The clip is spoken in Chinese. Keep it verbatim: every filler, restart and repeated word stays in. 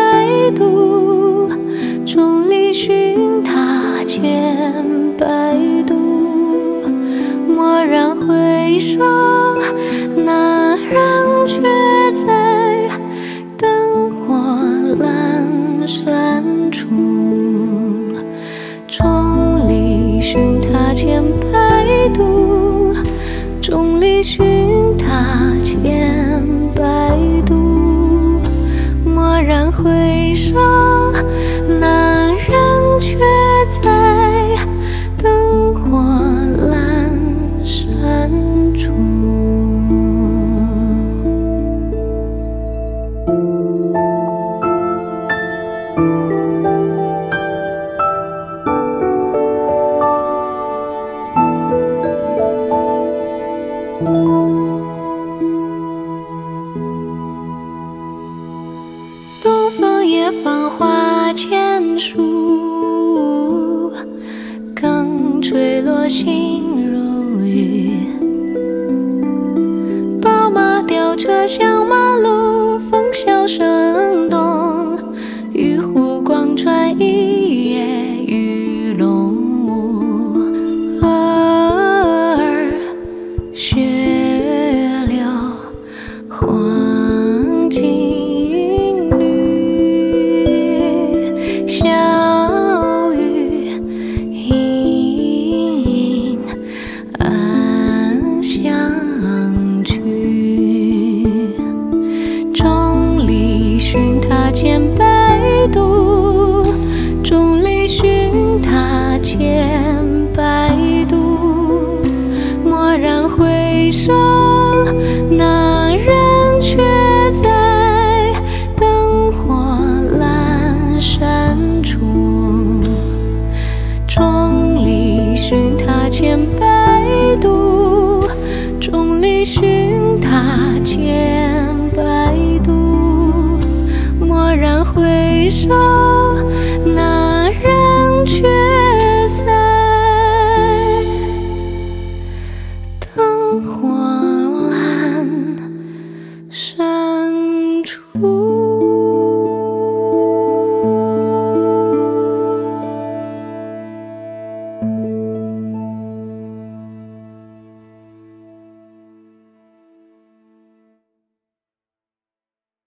百度，众里寻他千百度。蓦然回首，那人却在灯火阑珊处。众里寻他千百度，众里寻他千百度。蓦然回首，那人却在灯火阑珊处。东风夜放花千树，更吹落星如雨。宝马雕车香马路，风萧声动，玉壶光传一夜鱼龙舞。偶尔雪柳黄金寻他千百度，众里寻他千百度。蓦然回首，那人却在灯火阑珊处。众里寻他千百度，众里寻他千百度。蓦然回首。